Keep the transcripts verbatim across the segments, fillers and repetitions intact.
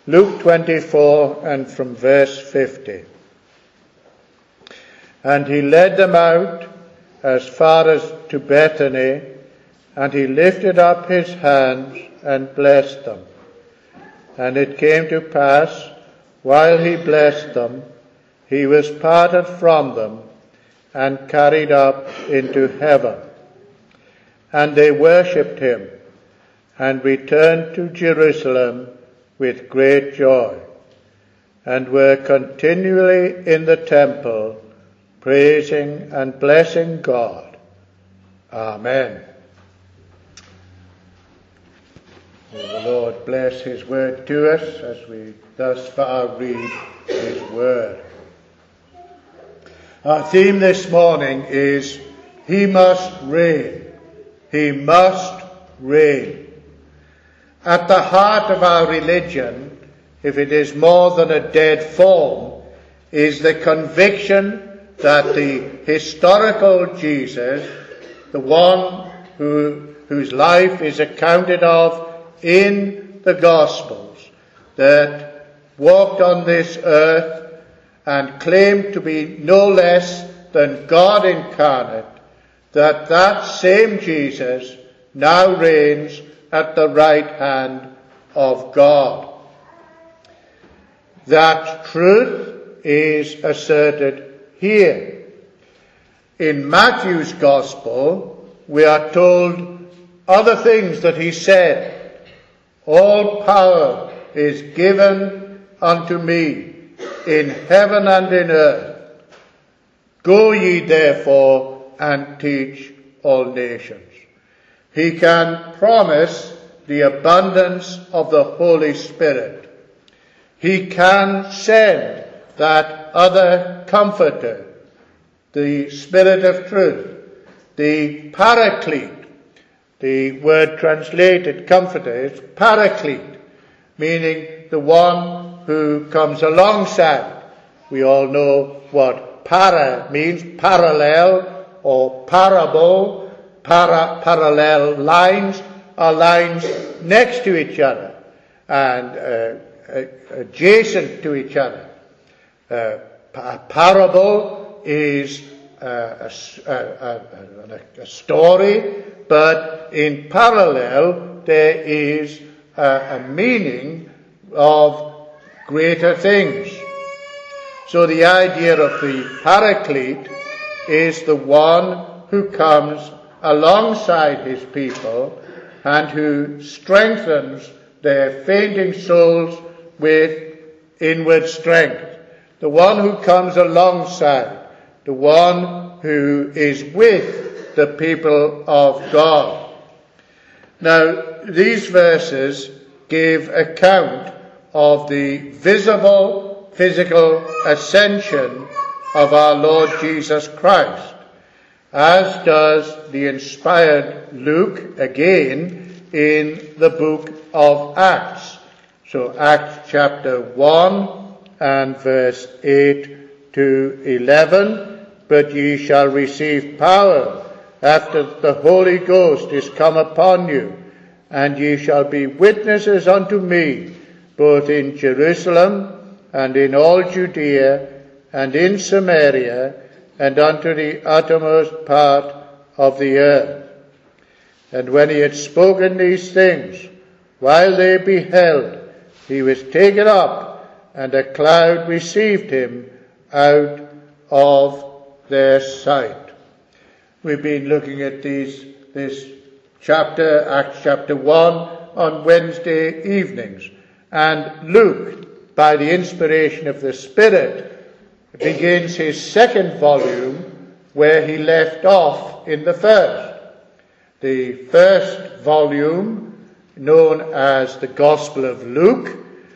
Luke twenty-four and from verse fifty. And he led them out as far as to Bethany, and he lifted up his hands and blessed them. And it came to pass, while he blessed them, he was parted from them and carried up into heaven. And they worshipped him and returned to Jerusalem with great joy, and were continually in the temple, praising and blessing God. Amen. May the Lord bless his word to us as we thus far read his word. Our theme this morning is, He must reign. He must reign. At the heart of our religion, if it is more than a dead form, is the conviction that the historical Jesus, the one who, whose life is accounted of in the Gospels, that walked on this earth and claimed to be no less than God incarnate, that that same Jesus now reigns at the right hand of God. That truth is asserted here. In Matthew's Gospel, we are told other things that he said. All power is given unto me in heaven and in earth. Go ye therefore and teach all nations. He can promise the abundance of the Holy Spirit. He can send that other Comforter, the Spirit of truth, the Paraclete. The word translated Comforter is Paraclete, meaning the one who comes alongside. We all know what para means, parallel or parable. Para, parallel lines are lines next to each other and uh, adjacent to each other. Uh, a parable is uh, a, a, a, a story, but in parallel there is a, a meaning of greater things. So the idea of the Paraclete is the one who comes alongside his people and who strengthens their fainting souls with inward strength. The one who comes alongside, the one who is with the people of God. Now, these verses give account of the visible physical ascension of our Lord Jesus Christ, as does the inspired Luke again in the book of Acts. So Acts chapter one and verse eight to eleven, but ye shall receive power after the Holy Ghost is come upon you, and ye shall be witnesses unto me, both in Jerusalem and in all Judea and in Samaria, and unto the uttermost part of the earth. And when he had spoken these things, while they beheld, he was taken up, and a cloud received him out of their sight. We've been looking at these, this chapter, Acts chapter one, on Wednesday evenings. And Luke, by the inspiration of the Spirit, begins his second volume where he left off in the first. The first volume, known as the Gospel of Luke,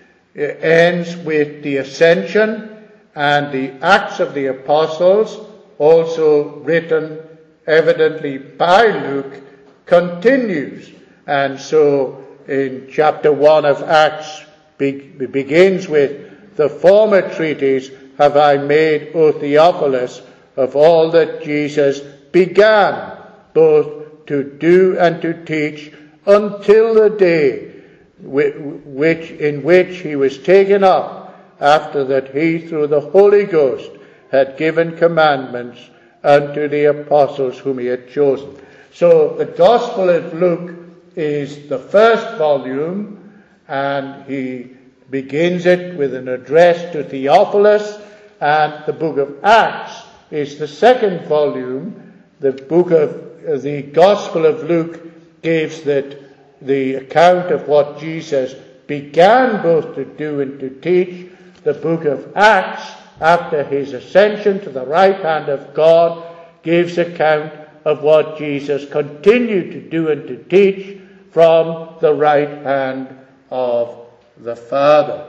ends with the Ascension, and the Acts of the Apostles, also written evidently by Luke, continues. And so in chapter one of Acts be- begins with, the former treatise have I made, O Theophilus, of all that Jesus began, both to do and to teach, until the day which, in which he was taken up, after that he through the Holy Ghost had given commandments unto the apostles whom he had chosen. So the Gospel of Luke is the first volume, and he begins it with an address to Theophilus, and the book of Acts is the second volume. The book of the Gospel of Luke gives that the account of what Jesus began both to do and to teach. The book of Acts, after his ascension to the right hand of God, gives account of what Jesus continued to do and to teach from the right hand of the Father.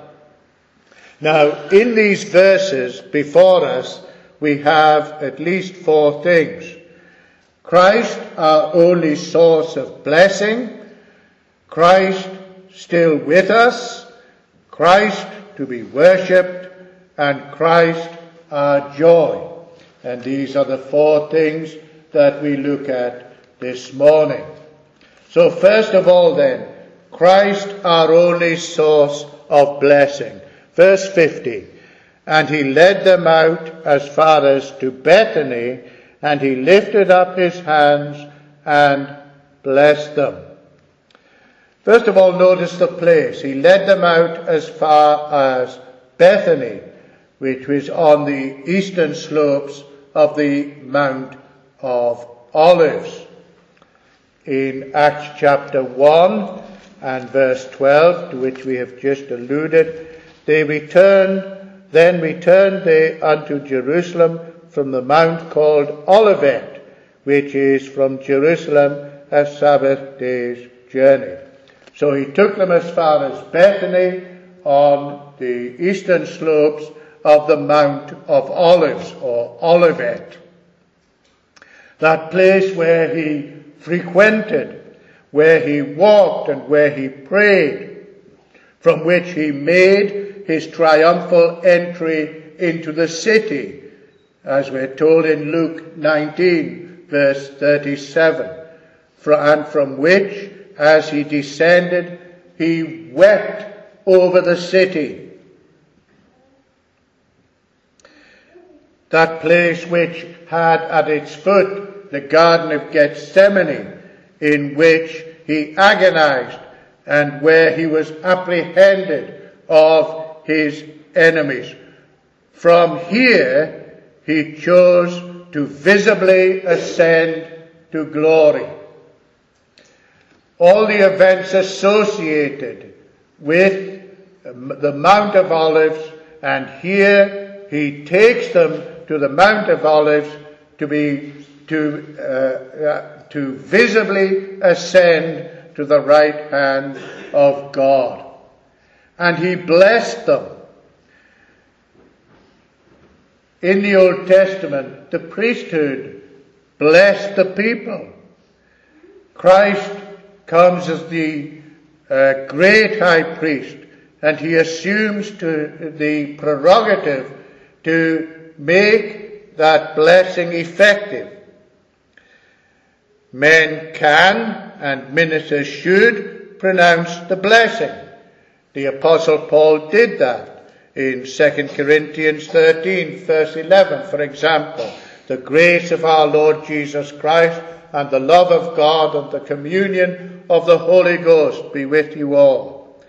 Now, in these verses before us, we have at least four things. Christ, our only source of blessing. Christ still with us. Christ to be worshipped. And Christ our joy. And these are the four things that we look at this morning. So first of all then, Christ our only source of blessing. Verse fifty, and he led them out as far as to Bethany, and he lifted up his hands and blessed them. First of all, notice the place. He led them out as far as Bethany, which was on the eastern slopes of the Mount of Olives. In Acts chapter one and verse twelve, to which we have just alluded, they returned, then returned they unto Jerusalem from the mount called Olivet, which is from Jerusalem a Sabbath day's journey. So he took them as far as Bethany on the eastern slopes of the Mount of Olives, or Olivet. That place where he frequented, where he walked and where he prayed, from which he made his triumphal entry into the city, as we're told in Luke nineteen, verse thirty-seven, and from which, as he descended, he wept over the city. That place which had at its foot the Garden of Gethsemane, in which he agonized and where he was apprehended of his enemies. From here he chose to visibly ascend to glory. All the events associated with the Mount of Olives, and here he takes them to the Mount of Olives to be to uh, uh, to visibly ascend to the right hand of God. And he blessed them. In the Old Testament, the priesthood blessed the people. Christ comes as the uh, great high priest, and he assumes to the prerogative to make that blessing effective. Men can, and ministers should, pronounce the blessing. The Apostle Paul did that in Second Corinthians thirteen, verse eleven, for example. The grace of our Lord Jesus Christ and the love of God and the communion of the Holy Ghost be with you all.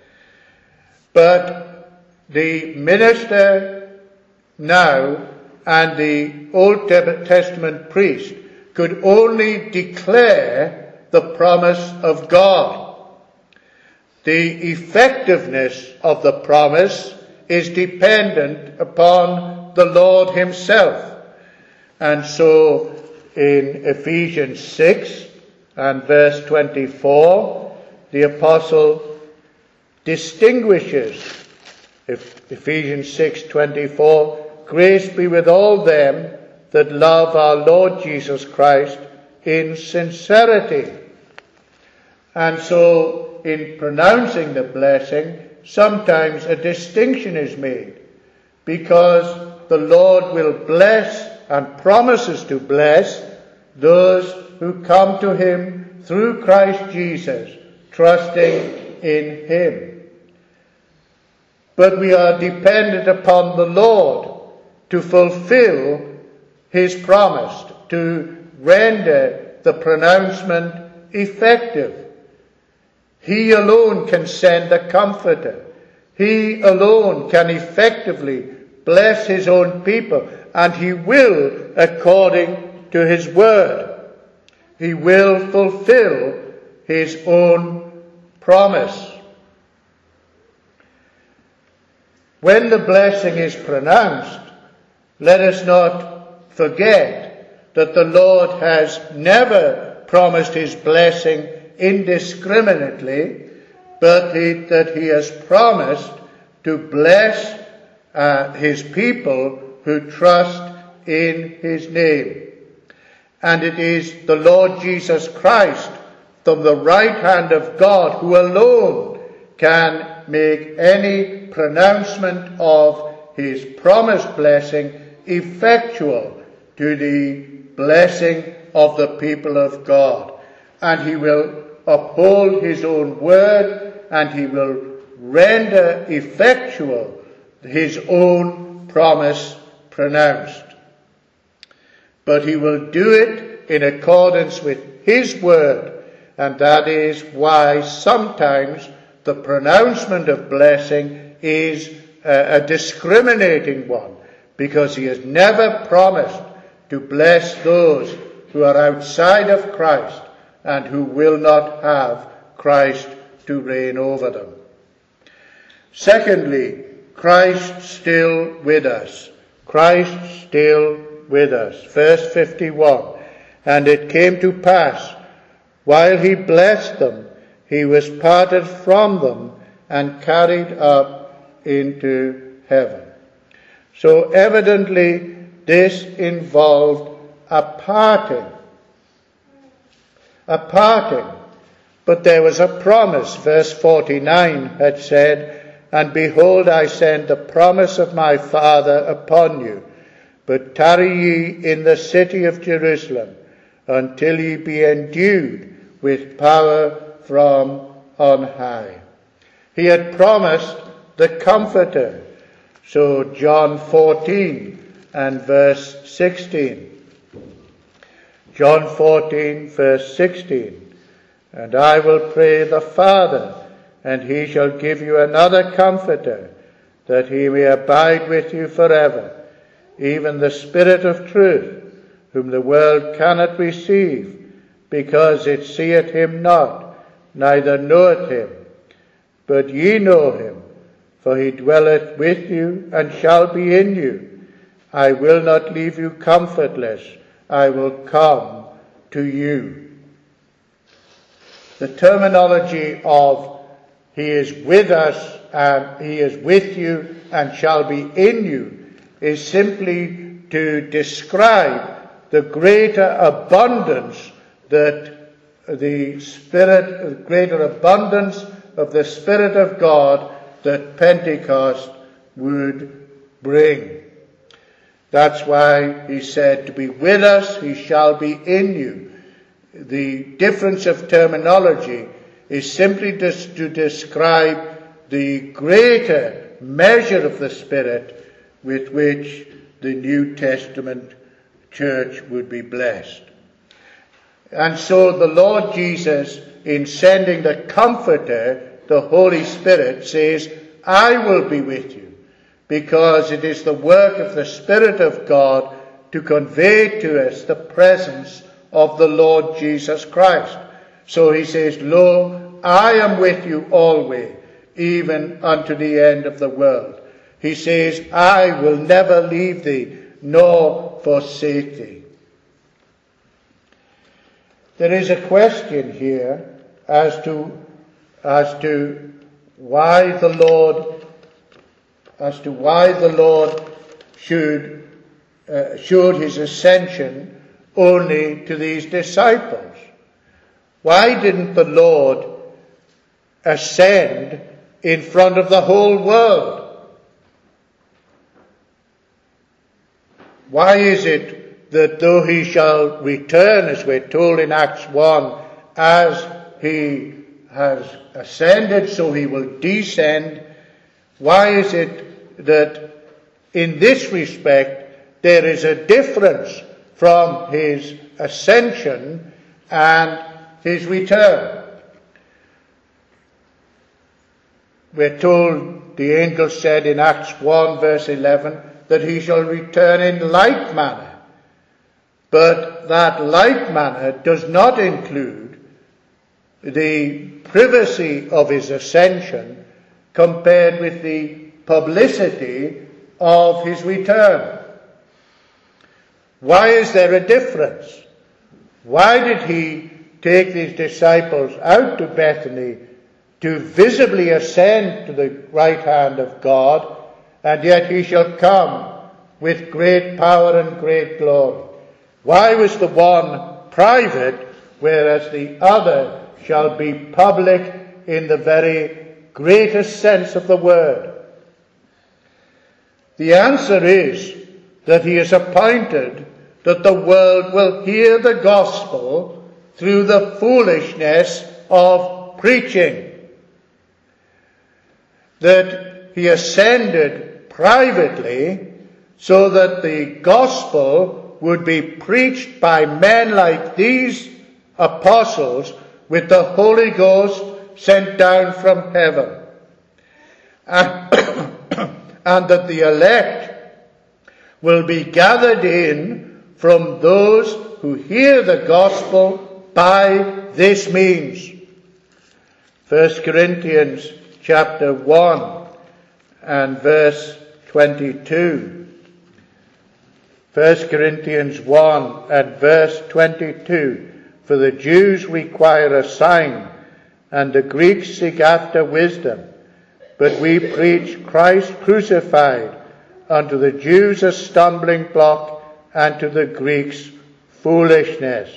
But the minister now and the Old Testament priest could only declare the promise of God. The effectiveness of the promise is dependent upon the Lord himself. And so in Ephesians six and verse twenty-four, the apostle distinguishes, Ephesians six twenty-four, grace be with all them that love our Lord Jesus Christ in sincerity. And so in pronouncing the blessing, sometimes a distinction is made, because the Lord will bless and promises to bless those who come to him through Christ Jesus, trusting in him. But we are dependent upon the Lord to fulfill his promise, to render the pronouncement effective. He alone can send a comforter. He alone can effectively bless his own people, and he will according to his word. He will fulfill his own promise. When the blessing is pronounced, let us not forget that the Lord has never promised his blessing indiscriminately, but he, that he has promised to bless uh, his people who trust in his name. And it is the Lord Jesus Christ, from the right hand of God, who alone can make any pronouncement of his promised blessing effectual to the blessing of the people of God. And he will uphold his own word, and he will render effectual his own promise pronounced. But he will do it in accordance with his word, and that is why sometimes the pronouncement of blessing is a, a discriminating one, because he has never promised to bless those who are outside of Christ and who will not have Christ to reign over them. Secondly, Christ still with us. Christ still with us. Verse fifty-one. And it came to pass, while he blessed them, he was parted from them and carried up into heaven. So evidently this involved a parting. A parting. But there was a promise. Verse forty-nine had said, and behold, I send the promise of my Father upon you, but tarry ye in the city of Jerusalem until ye be endued with power from on high. He had promised the Comforter. So John fourteen and verse sixteen. John fourteen verse sixteen. And I will pray the Father, and he shall give you another Comforter, that he may abide with you forever, even the Spirit of truth, whom the world cannot receive, because it seeth him not, neither knoweth him. But ye know him, for he dwelleth with you, and shall be in you. I will not leave you comfortless, I will come to you. The terminology of he is with us, and he is with you, and shall be in you, is simply to describe the greater abundance that the Spirit, the greater abundance of the Spirit of God that Pentecost would bring. That's why he said, to be with us, he shall be in you. The difference of terminology is simply just to describe the greater measure of the Spirit with which the New Testament church would be blessed. And so the Lord Jesus, in sending the Comforter, the Holy Spirit, says, I will be with you, because it is the work of the Spirit of God to convey to us the presence of the Lord Jesus Christ. So he says, lo, I am with you always, even unto the end of the world. He says, I will never leave thee, nor forsake thee. There is a question here as to, as to why the Lord, as to why the Lord should, uh, showed his ascension only to these disciples. Why didn't the Lord ascend in front of the whole world? Why is it that though he shall return, as we're told in Acts one, as he has ascended, so he will descend. Why is it that in this respect there is a difference from his ascension and his return? We're told, the angel said in Acts one verse eleven, that he shall return in like manner. But that like manner does not include the privacy of his ascension compared with the publicity of his return. Why is there a difference? Why did he take these disciples out to Bethany to visibly ascend to the right hand of God, and yet he shall come with great power and great glory? Why was the one private, whereas the other shall be public in the very greatest sense of the word? The answer is that he is appointed that the world will hear the gospel through the foolishness of preaching. That he ascended privately so that the gospel would be preached by men like these apostles with the Holy Ghost sent down from heaven. And, and that the elect will be gathered in from those who hear the gospel by this means. First Corinthians chapter one and verse twenty-two. First Corinthians one and verse twenty-two. For the Jews require a sign, and the Greeks seek after wisdom. But we preach Christ crucified, unto the Jews a stumbling block, and to the Greeks foolishness.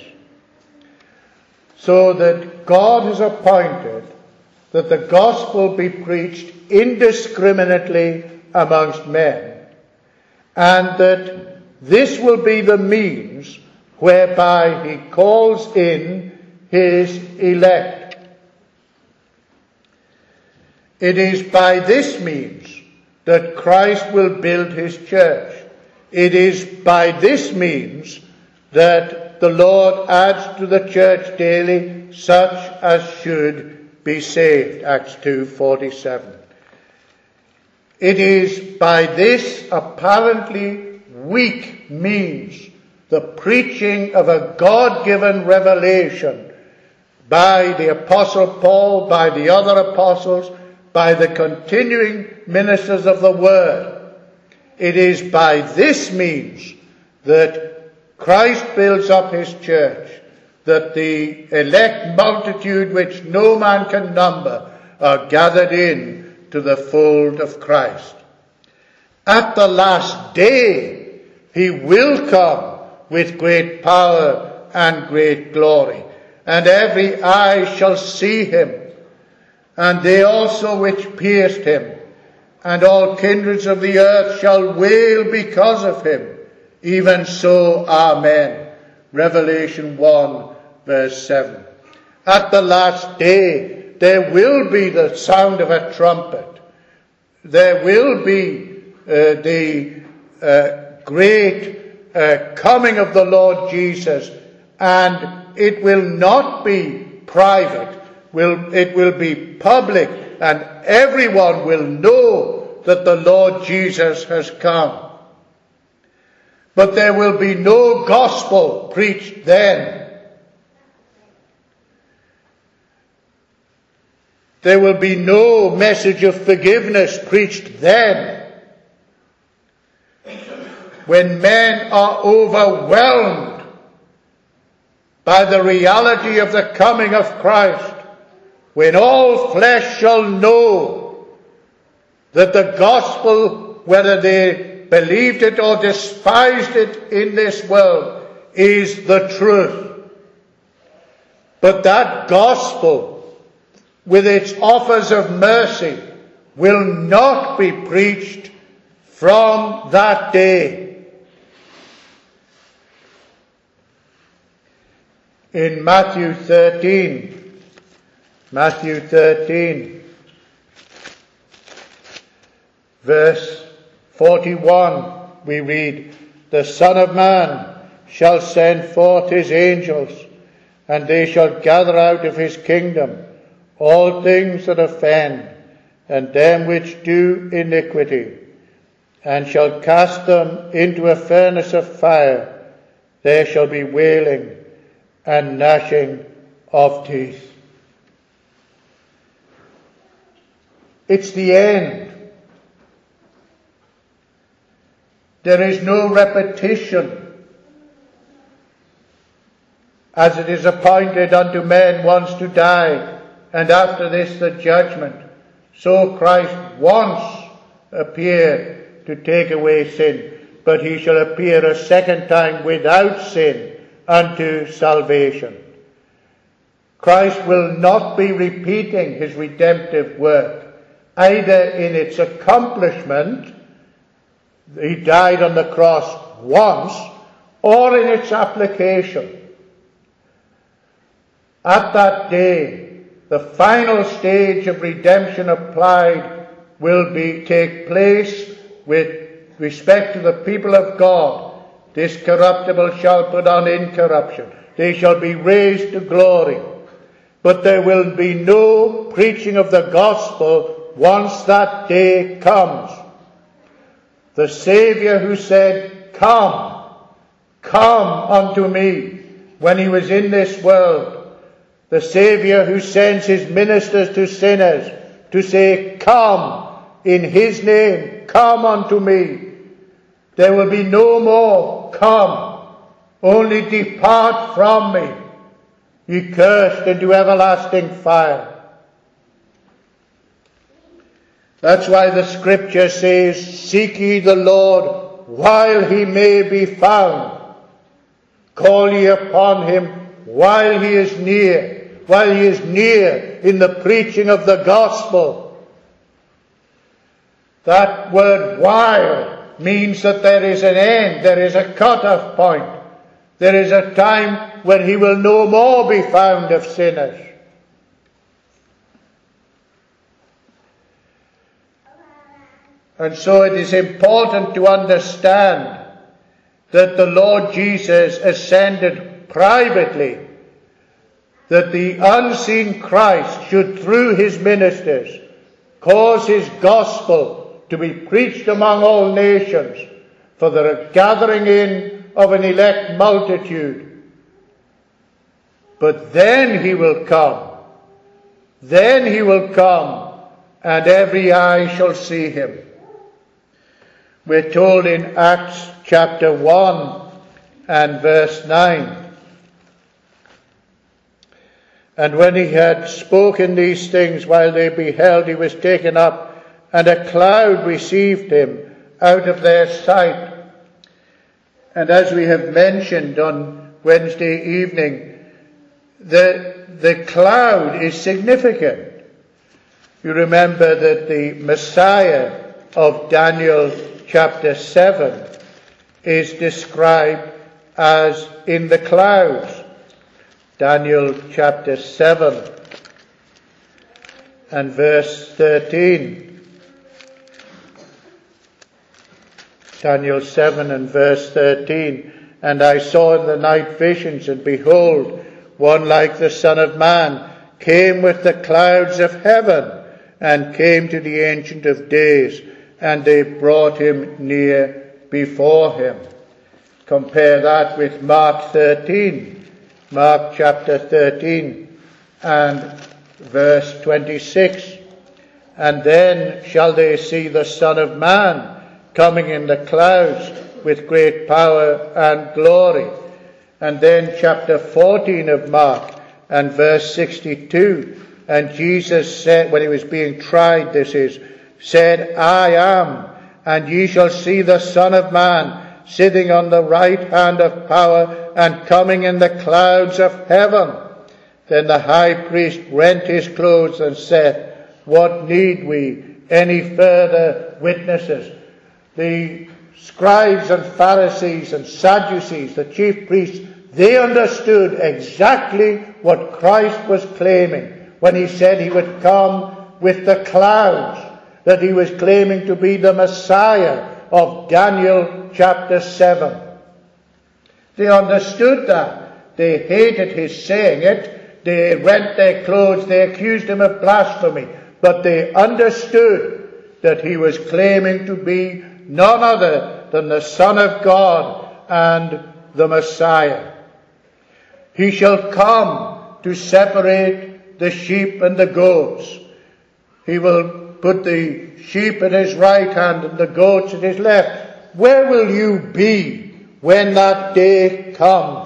So that God has appointed that the gospel be preached indiscriminately amongst men, and that this will be the means whereby he calls in his elect. It is by this means that Christ will build his church. It is by this means that the Lord adds to the church daily such as should be saved. Acts two forty-seven. It is by this apparently weak means, the preaching of a God-given revelation by the Apostle Paul, by the other apostles, by the continuing ministers of the Word. It is by this means that Christ builds up his church, that the elect multitude which no man can number are gathered in to the fold of Christ. At the last day, he will come with great power and great glory, and every eye shall see him, and they also which pierced him, and all kindreds of the earth shall wail because of him. Even so, amen. Revelation one verse seven. At the last day, there will be the sound of a trumpet. There will be uh, the uh, great uh, coming of the Lord Jesus, and it will not be private. Will, it will be public, and everyone will know that the Lord Jesus has come. But there will be no gospel preached then. There will be no message of forgiveness preached then. When men are overwhelmed by the reality of the coming of Christ, when all flesh shall know that the gospel, whether they believed it or despised it in this world, is the truth. But that gospel, with its offers of mercy, will not be preached from that day. In Matthew thirteen Matthew thirteen, verse forty-one, we read, "The Son of Man shall send forth his angels, and they shall gather out of his kingdom all things that offend, and them which do iniquity, and shall cast them into a furnace of fire. There shall be wailing and gnashing of teeth." It's the end. There is no repetition. As it is appointed unto men once to die, and after this the judgment, so Christ once appeared to take away sin, but he shall appear a second time without sin unto salvation. Christ will not be repeating his redemptive work, either in its accomplishment, he died on the cross once, or in its application. At that day, the final stage of redemption applied will be take place with respect to the people of God. This corruptible shall put on incorruption. They shall be raised to glory. But there will be no preaching of the gospel once that day comes. The Saviour who said, "Come, come unto me," when he was in this world, the Saviour who sends his ministers to sinners to say, "Come," in his name, "Come unto me." There will be no more, "Come," only "Depart from me, ye cursed, into everlasting fire." That's why the scripture says, "Seek ye the Lord while he may be found. Call ye upon him while he is near." While he is near in the preaching of the gospel. That word "while" means that there is an end, there is a cut-off point. There is a time when he will no more be found of sinners. And so it is important to understand that the Lord Jesus ascended privately, that the unseen Christ should, through his ministers, cause his gospel to be preached among all nations for the gathering in of an elect multitude. But then he will come. Then he will come, and every eye shall see him. We're told in Acts chapter one and verse nine, "And when he had spoken these things, while they beheld, he was taken up, and a cloud received him out of their sight." And as we have mentioned on Wednesday evening, the, the cloud is significant. You remember that the Messiah of Daniel chapter seven is described as in the clouds. Daniel chapter seven and verse thirteen. Daniel seven and verse thirteen. "And I saw in the night visions, and behold, one like the Son of Man came with the clouds of heaven, and came to the Ancient of Days, and they brought him near before him." Compare that with Mark thirteen. Mark chapter thirteen and verse twenty-six. "And then shall they see the Son of Man coming in the clouds with great power and glory." And then chapter fourteen of Mark and verse sixty-two. "And Jesus said," when he was being tried, this is, said, "I am, and ye shall see the Son of Man sitting on the right hand of power, and coming in the clouds of heaven." Then the high priest rent his clothes and said, "What need we any further witnesses?" The scribes and Pharisees and Sadducees, the chief priests, they understood exactly what Christ was claiming when he said he would come with the clouds, that he was claiming to be the Messiah of Daniel chapter seven. They understood that. They hated his saying it. They rent their clothes. They accused him of blasphemy. But they understood that he was claiming to be none other than the Son of God and the Messiah. He shall come to separate the sheep and the goats. He will put the sheep at his right hand and the goats at his left. Where will you be when that day comes?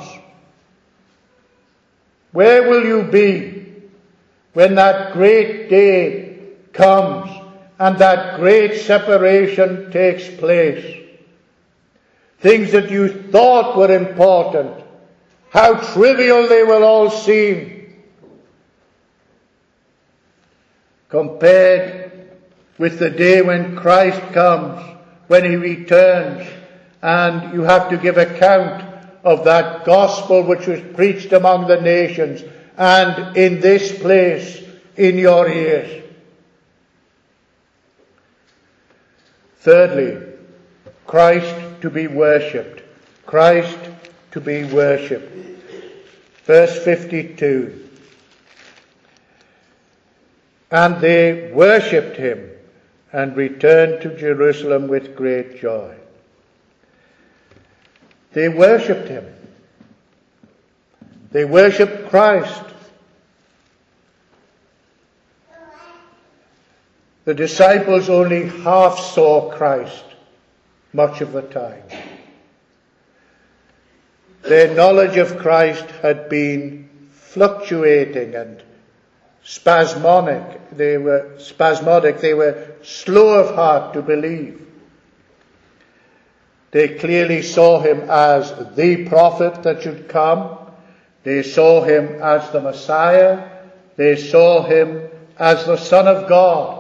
Where will you be when that great day comes and that great separation takes place? Things that you thought were important, how trivial they will all seem, compared with the day when Christ comes, when he returns, and you have to give account of that gospel which was preached among the nations and in this place in your ears. Thirdly, Christ to be worshipped. Christ to be worshipped. Verse fifty-two. And they worshipped him and returned to Jerusalem with great joy. They worshipped him. They worshipped Christ. The disciples only half saw Christ much of the time. Their knowledge of Christ had been fluctuating and spasmodic. They were spasmodic. They were slow of heart to believe. They clearly saw him as the prophet that should come. They saw him as the Messiah. They saw him as the Son of God.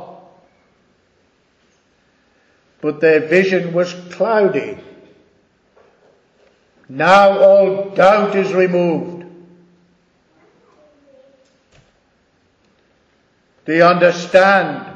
But their vision was cloudy. Now all doubt is removed. They understand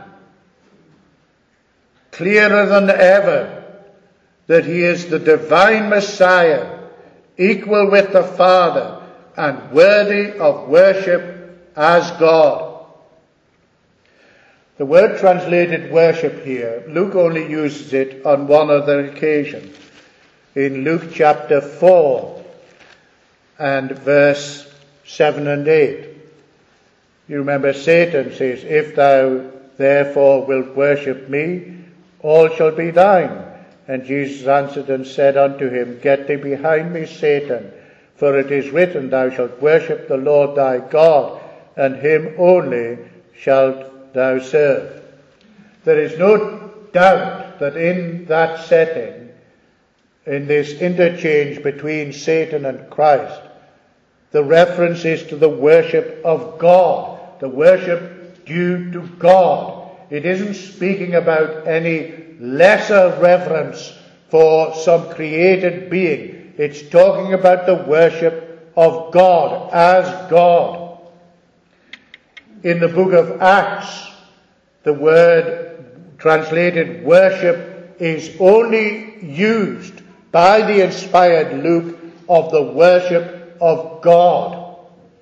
clearer than ever that he is the divine Messiah, equal with the Father, and worthy of worship as God. The word translated worship here, Luke only uses it on one other occasion. In Luke chapter four and verse seven and eight. You remember Satan says, if thou therefore wilt worship me, all shall be thine. And Jesus answered and said unto him, get thee behind me, Satan, for it is written, thou shalt worship the Lord thy God, and him only shalt thou serve. There is no doubt that in that setting, in this interchange between Satan and Christ, the reference is to the worship of God, the worship due to God. It isn't speaking about any lesser reverence for some created being. It's talking about the worship of God as God. In the book of Acts, the word translated worship is only used by the inspired Luke of the worship of God.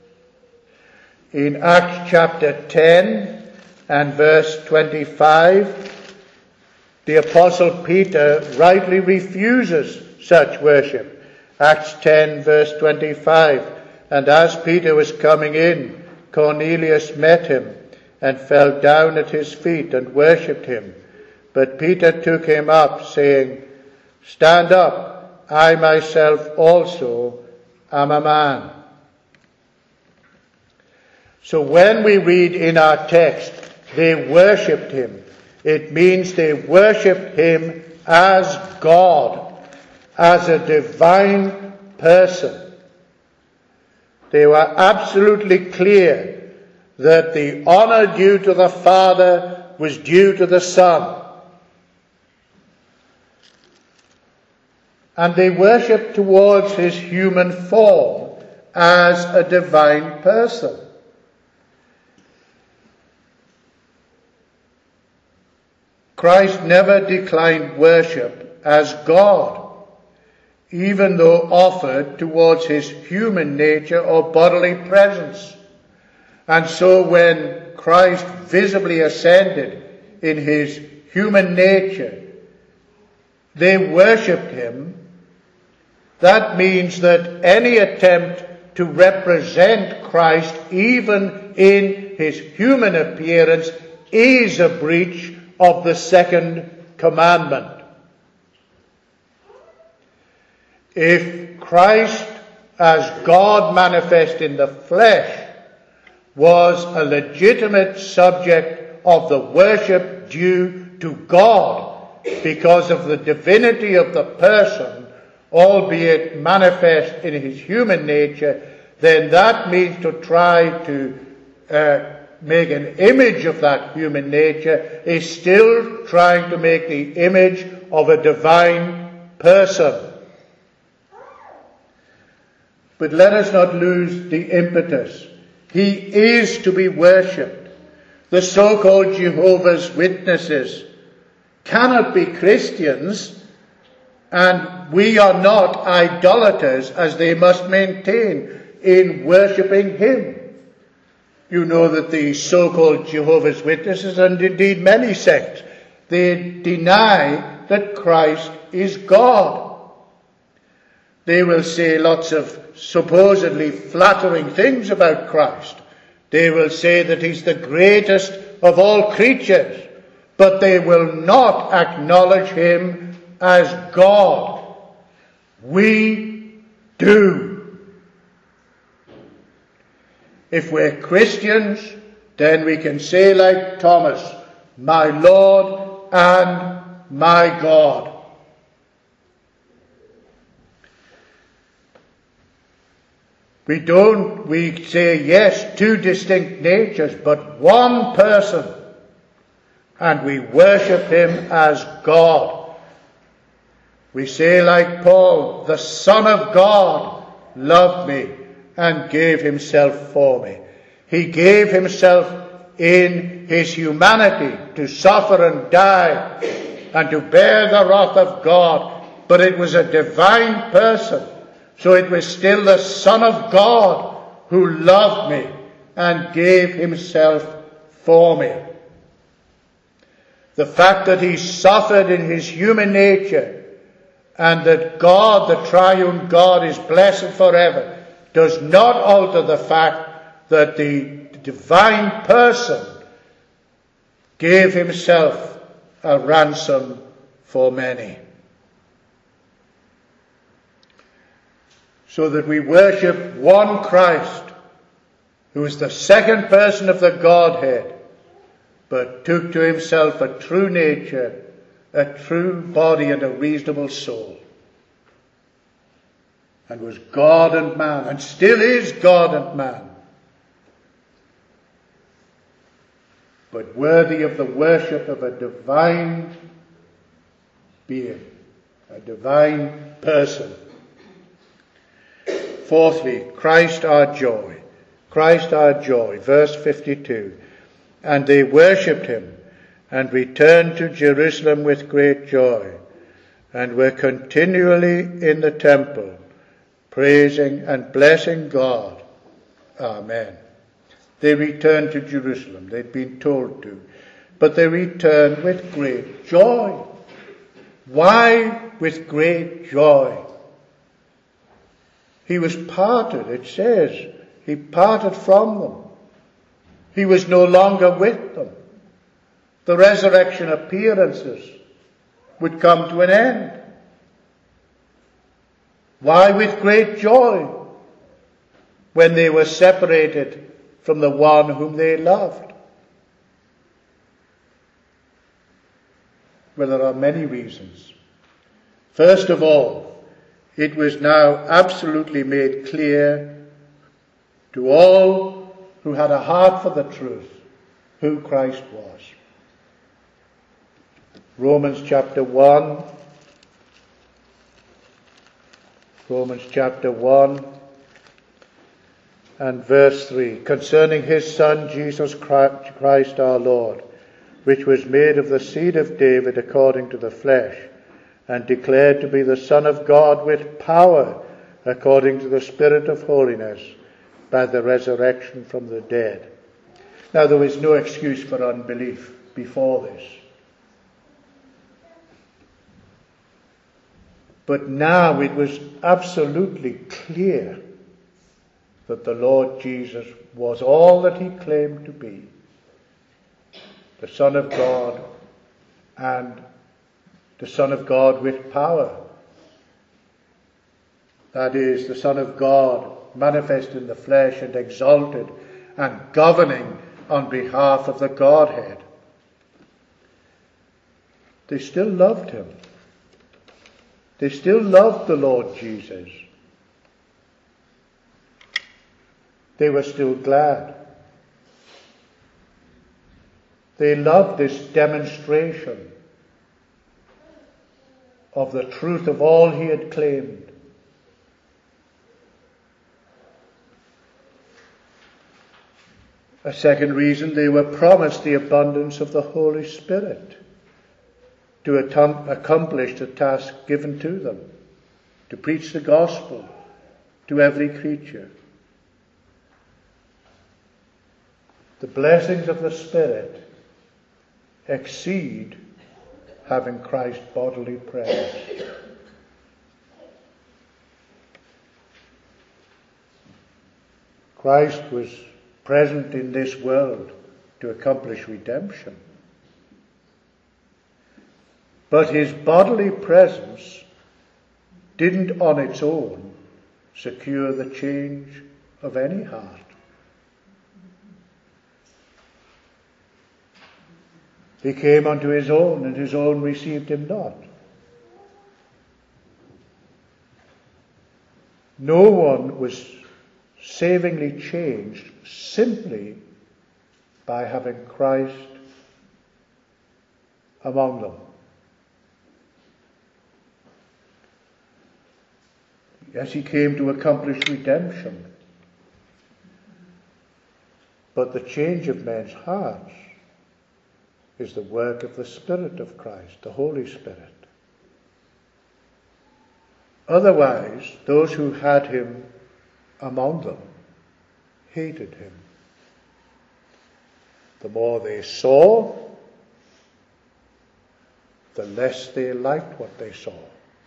In Acts chapter ten and verse twenty-five, the Apostle Peter rightly refuses such worship. Acts ten verse twenty-five, and as Peter was coming in, Cornelius met him and fell down at his feet and worshipped him. But Peter took him up, saying, stand up, I myself also am a man. So when we read in our text, they worshipped him, it means they worshipped him as God, as a divine person. They were absolutely clear that the honor due to the Father was due to the Son. And they worshipped towards his human form as a divine person. Christ never declined worship as God, even though offered towards his human nature or bodily presence. And so when Christ visibly ascended in his human nature, they worshipped him. That means that any attempt to represent Christ, even in his human appearance, is a breach of the second commandment. If Christ, as God manifest in the flesh, was a legitimate subject of the worship due to God because of the divinity of the person, albeit manifest in his human nature, then that means to try to uh, make an image of that human nature is still trying to make the image of a divine person. But let us not lose the impetus. He is to be worshipped. The so-called Jehovah's Witnesses cannot be Christians, and we are not idolaters, as they must maintain, in worshipping him. You know that the so-called Jehovah's Witnesses, and indeed many sects, they deny that Christ is God. They will say lots of supposedly flattering things about Christ. They will say that he's the greatest of all creatures, but they will not acknowledge him as God. We do. If we're Christians, then we can say like Thomas, my Lord and my God. We don't, we say yes, two distinct natures, but one person, and we worship him as God. We say like Paul, the Son of God loved me and gave himself for me. He gave himself in his humanity to suffer and die and to bear the wrath of God, but it was a divine person. So it was still the Son of God who loved me and gave himself for me. The fact that he suffered in his human nature and that God, the triune God, is blessed forever, does not alter the fact that the divine person gave himself a ransom for many. So that we worship one Christ, who is the second person of the Godhead, but took to himself a true nature, a true body and a reasonable soul, and was God and man, and still is God and man, but worthy of the worship of a divine being, a divine person. Fourthly, Christ our joy. Christ our joy. Verse fifty-two. And they worshipped him and returned to Jerusalem with great joy, and were continually in the temple, praising and blessing God. Amen. They returned to Jerusalem. They'd been told to. But they returned with great joy. Why with great joy? He was parted, it says. He parted from them. He was no longer with them. The resurrection appearances would come to an end. Why with great joy? When they were separated from the one whom they loved. Well, there are many reasons. First of all, it was now absolutely made clear to all who had a heart for the truth who Christ was. Romans chapter one. Romans chapter one and verse three. Concerning his Son, Jesus Christ our Lord, which was made of the seed of David according to the flesh, and declared to be the Son of God with power according to the Spirit of holiness, by the resurrection from the dead. Now, there was no excuse for unbelief before this. But now it was absolutely clear that the Lord Jesus was all that he claimed to be, the Son of God, and the Son of God with power. That is, the Son of God manifest in the flesh and exalted and governing on behalf of the Godhead. They still loved him. They still loved the Lord Jesus. They were still glad. They loved this demonstration of the truth of all he had claimed. A second reason, they were promised the abundance of the Holy Spirit to attom- accomplish the task given to them, to preach the gospel to every creature. The blessings of the Spirit exceed having Christ bodily present. Christ was present in this world to accomplish redemption. But his bodily presence didn't on its own secure the change of any heart. He came unto his own, and his own received him not. No one was savingly changed simply by having Christ among them. Yes, he came to accomplish redemption, but the change of men's hearts is the work of the Spirit of Christ, the Holy Spirit. Otherwise, those who had him among them hated him. The more they saw, the less they liked what they saw.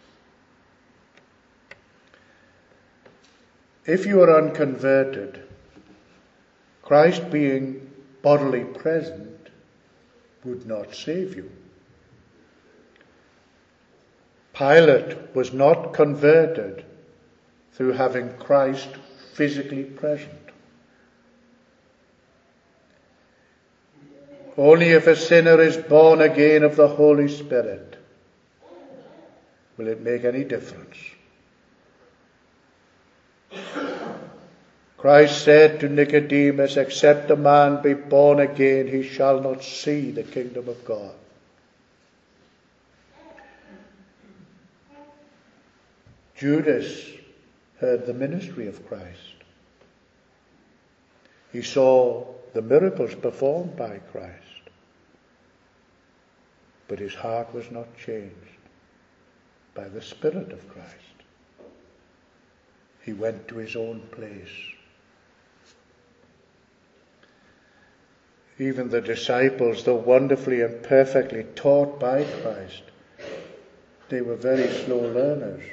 If you are unconverted, Christ being bodily present would not save you. Pilate was not converted through having Christ physically present. Only if a sinner is born again of the Holy Spirit will it make any difference. Christ said to Nicodemus, except a man be born again, he shall not see the kingdom of God. Judas heard the ministry of Christ. He saw the miracles performed by Christ. But his heart was not changed by the Spirit of Christ. He went to his own place. Even the disciples, though wonderfully and perfectly taught by Christ, they were very slow learners.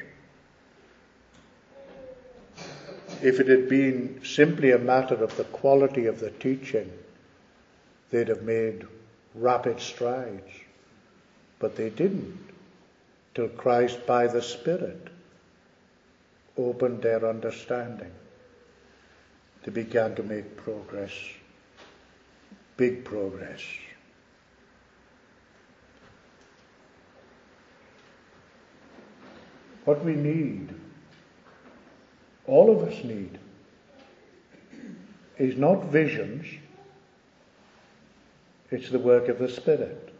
If it had been simply a matter of the quality of the teaching, they'd have made rapid strides. But they didn't, till Christ by the Spirit opened their understanding. They began to make progress. Big progress. What we need, all of us need, is not visions, it's the work of the Spirit.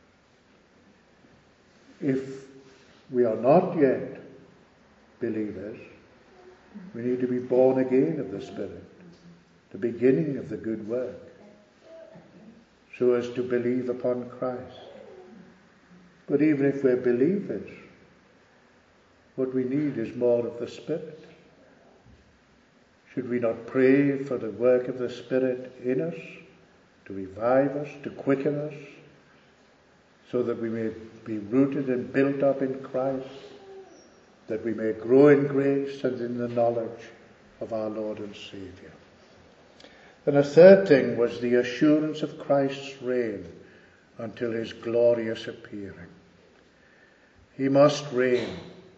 If we are not yet believers, we need to be born again of the Spirit, the beginning of the good work. so as to believe upon Christ. But even if we're believers, what we need is more of the Spirit. Should we not pray for the work of the Spirit in us, to revive us, to quicken us, so that we may be rooted and built up in Christ, that we may grow in grace and in the knowledge of our Lord and Saviour? And a third thing was the assurance of Christ's reign until his glorious appearing. He must reign.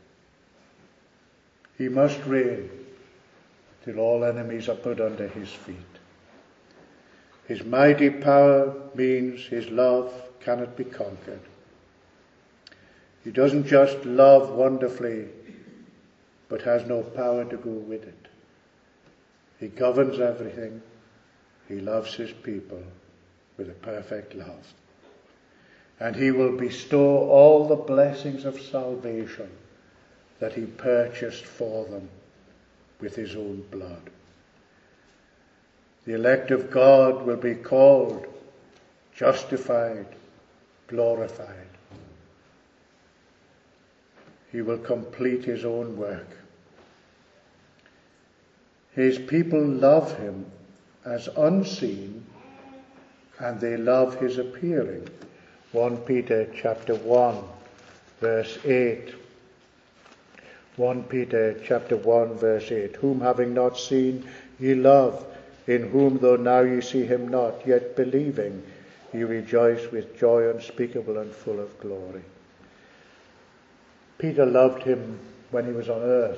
He must reign till all enemies are put under his feet. His mighty power means his love cannot be conquered. He doesn't just love wonderfully, but has no power to go with it. He governs everything. He loves his people with a perfect love. And he will bestow all the blessings of salvation that he purchased for them with his own blood. The elect of God will be called, justified, glorified. He will complete his own work. His people love him as unseen, and they love his appearing. First Peter chapter one, verse eight. First Peter chapter one, verse eight. Whom having not seen ye love, in whom though now ye see him not, yet believing, ye rejoice with joy unspeakable and full of glory. Peter loved him when he was on earth.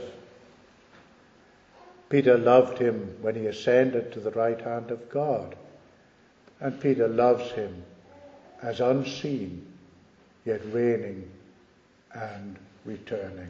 Peter loved him when he ascended to the right hand of God. And Peter loves him as unseen, yet reigning and returning.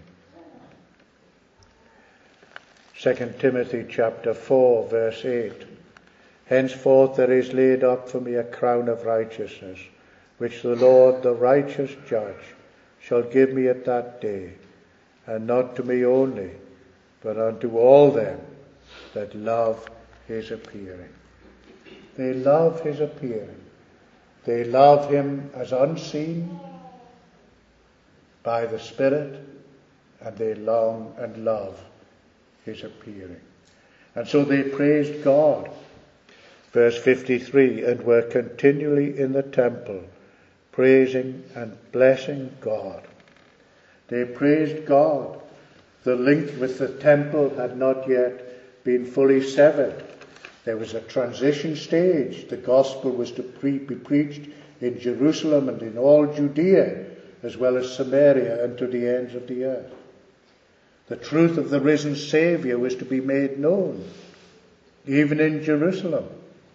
Second Timothy chapter four, verse eight. Henceforth there is laid up for me a crown of righteousness, which the Lord, the righteous judge, shall give me at that day, and not to me only, but unto all them that love his appearing. They love his appearing. They love him as unseen by the Spirit, and they long and love his appearing. And so they praised God. Verse fifty-three, and were continually in the temple, praising and blessing God. They praised God. The link with the temple had not yet been fully severed. There was a transition stage. The gospel was to pre- be preached in Jerusalem and in all Judea, as well as Samaria, and to the ends of the earth. The truth of the risen Saviour was to be made known, even in Jerusalem.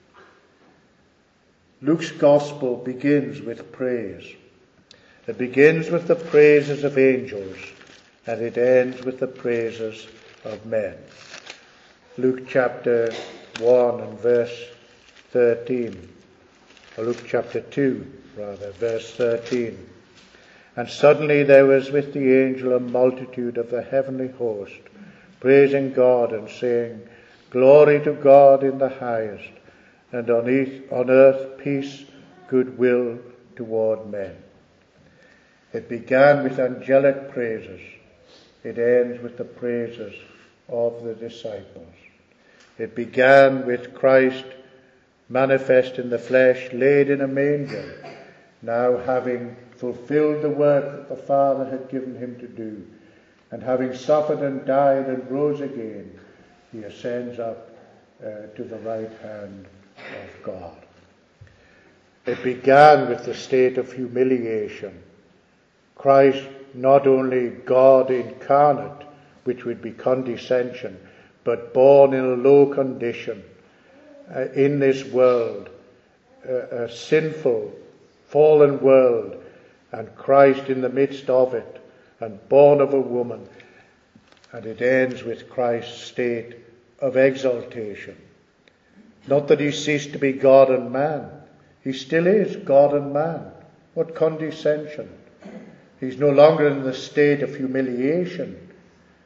Luke's gospel begins with praise. It begins with the praises of angels, and it ends with the praises of men. Luke chapter one and verse thirteen, or Luke chapter two, rather, verse thirteen. And suddenly there was with the angel a multitude of the heavenly host, praising God and saying, Glory to God in the highest, and on earth, on earth peace, goodwill toward men. It began with angelic praises. It ends with the praises of the disciples. It began with Christ manifest in the flesh, laid in a manger, now having fulfilled the work that the Father had given him to do, and having suffered and died and rose again, he ascends up uh, to the right hand of God. It began with the state of humiliation. Christ, not only God incarnate, which would be condescension, but born in a low condition, uh, in this world, uh, a sinful, fallen world, and Christ in the midst of it, and born of a woman. And it ends with Christ's state of exaltation. Not that he ceased to be God and man. He still is God and man. What condescension. He's no longer in the state of humiliation,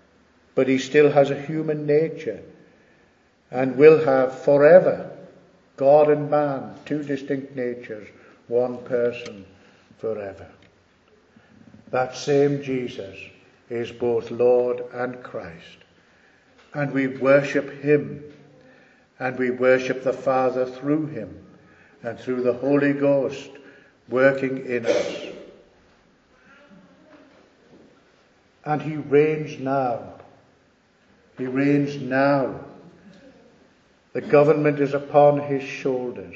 but he still has a human nature and will have forever God and man, two distinct natures, one person forever. That same Jesus is both Lord and Christ, and we worship him, and we worship the Father through him and through the Holy Ghost working in us. And he reigns now. He reigns now. The government is upon his shoulders.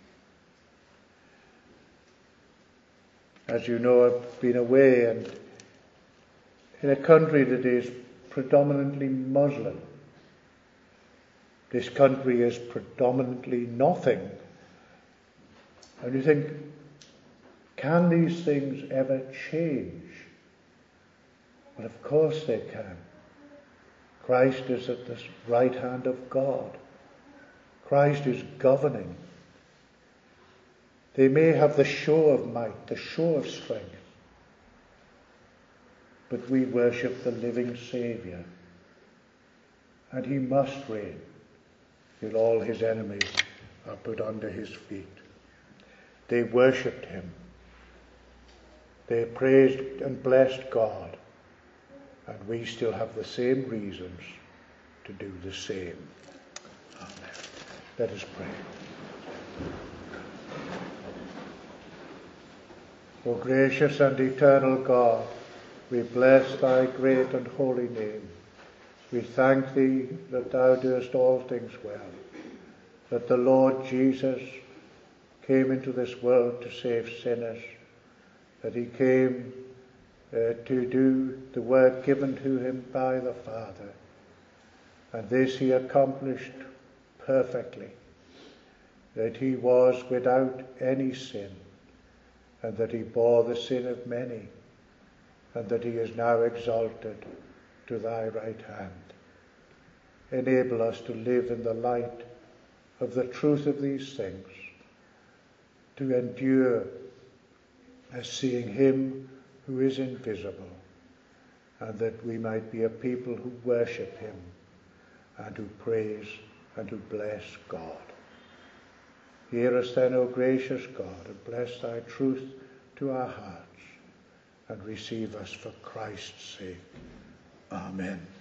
As you know, I've been away and in a country that is predominantly Muslim. This country is predominantly nothing. And you think, can these things ever change? Well, of course they can. Christ is at the right hand of God. Christ is governing. They may have the show of might, the show of strength, but we worship the living Saviour, and he must reign till all his enemies are put under his feet. They worshipped him. They praised and blessed God, and we still have the same reasons to do the same. Amen. Let us pray. O gracious and eternal God, we bless thy great and holy name. We thank thee that thou doest all things well, that the Lord Jesus came into this world to save sinners, that he came uh, to do the work given to him by the Father, and this he accomplished perfectly, that he was without any sin, and that he bore the sin of many, and that he is now exalted to thy right hand. Enable us to live in the light of the truth of these things, to endure as seeing him who is invisible, and that we might be a people who worship him and who praise and who bless God. Hear us then, O gracious God, and bless thy truth to our hearts, and receive us for Christ's sake. Amen.